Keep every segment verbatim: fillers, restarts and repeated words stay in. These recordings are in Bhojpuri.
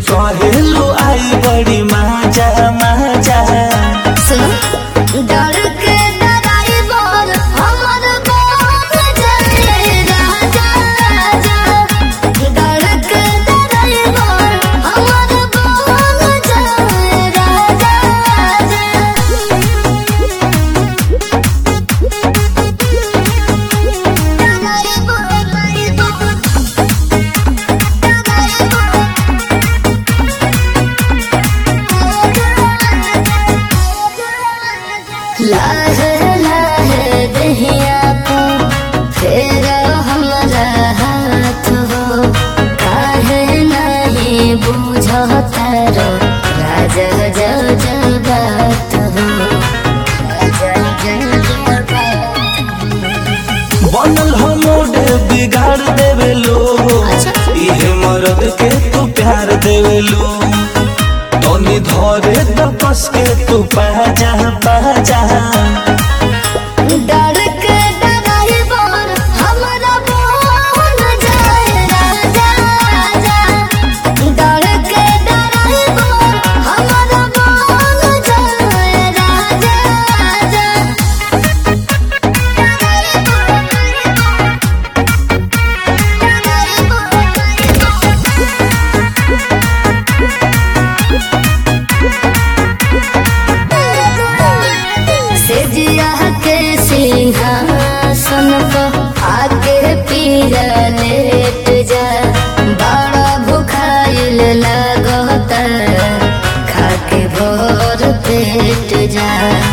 कहेलू आई बड़ी मजा मजा। डर के डराई बोल हमर बात जाए राजा राजा। डर के डराई बोल हमर बात जाए राजा लाहे लाहे दहिया को फेरा हमरा हाथ हो। काहे नहीं बुझता रो राजा जल जल बात हो। राजा जल जल बात बनल हो मूड बिगाड़ देवेलो। इहे मरद के तू प्यार देवेलो। तोनी धरे तपस के तू पाजा पाजा। डर के डराई बोल हमरा बोल जाए राजा राजा। डर के डराई बोल हमरा बोल जाए राजा राजा। सेजिया के सिंहासन को आके पीरा लेट जा। बड़ा भुखाइल लागता खाके भोर पेट जा।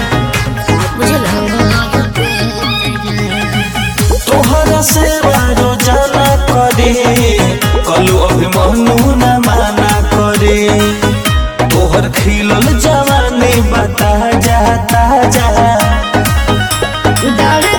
तोहरा से बारो जाना करे कलू अभिमानू न माना करे। तोहर खिलल जवानी बता जाता जा। डर